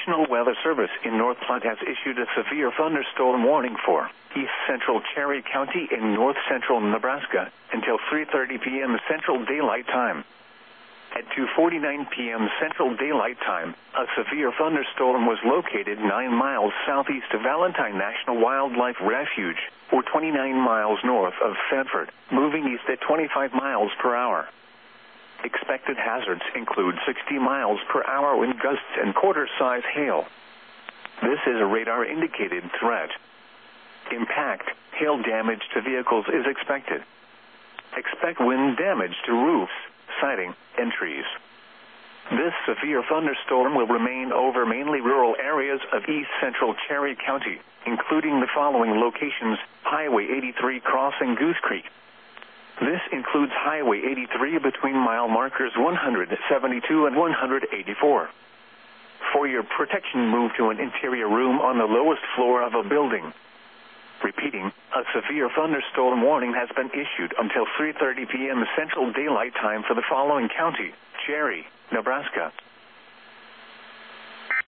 National Weather Service in North Platte has issued a severe thunderstorm warning for east central Cherry County in north central Nebraska until 3:30 p.m. Central Daylight Time. At 2:49 p.m. Central Daylight Time, a severe thunderstorm was located 9 miles southeast of Valentine National Wildlife Refuge, or 29 miles north of Thedford, moving east at 25 miles per hour. Expected hazards include 60 miles per hour wind gusts and quarter-size hail. This is a radar-indicated threat. Impact, hail damage to vehicles is expected. Expect wind damage to roofs, siding, and trees. This severe thunderstorm will remain over mainly rural areas of east central Cherry County, including the following locations: Highway 83 crossing Goose Creek. This includes Highway 83 between mile markers 172 and 184. For your protection, move to an interior room on the lowest floor of a building. Repeating, a severe thunderstorm warning has been issued until 3:30 p.m. Central Daylight Time for the following county: Cherry, Nebraska.